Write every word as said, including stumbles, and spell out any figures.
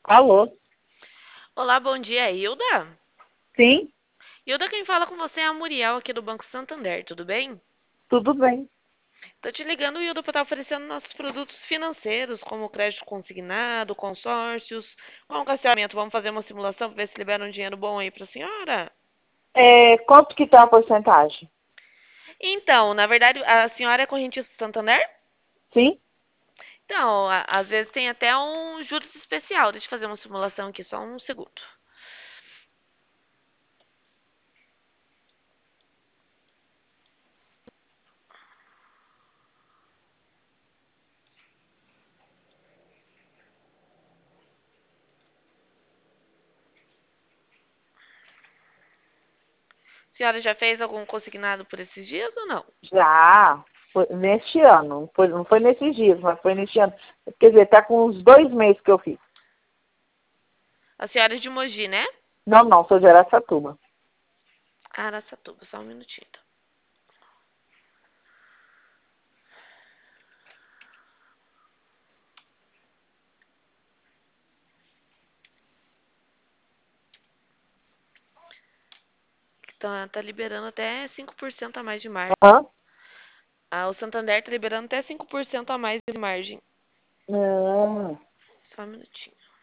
Alô? Olá, bom dia, Hilda. Sim, Hilda, quem fala com você é a Muriel aqui do Banco Santander, tudo bem? tudo bem. Tô te ligando, Hilda, para estar oferecendo nossos produtos financeiros, como crédito consignado, consórcios, com cancelamento. Vamos fazer uma simulação para ver se libera um dinheiro bom aí para a senhora? É, quanto que tá a porcentagem? Então, na verdade, a senhora é correntista do Santander? Sim? Então, a- às vezes tem até um juros especial. Deixa eu fazer uma simulação aqui, só um segundo. A senhora já fez algum consignado por esses dias ou não? Já. Foi neste ano. Não foi, não foi nesses dias, mas foi neste ano. Quer dizer, tá com uns dois meses que eu fiz. A senhora é de Mogi, né? Não, não, sou de Araçatuba. Araçatuba, só um minutinho. Tá, tá liberando até cinco por cento a mais de margem. Hã? Ah, o Santander tá liberando até cinco por cento a mais de margem. Hum, Só um minutinho.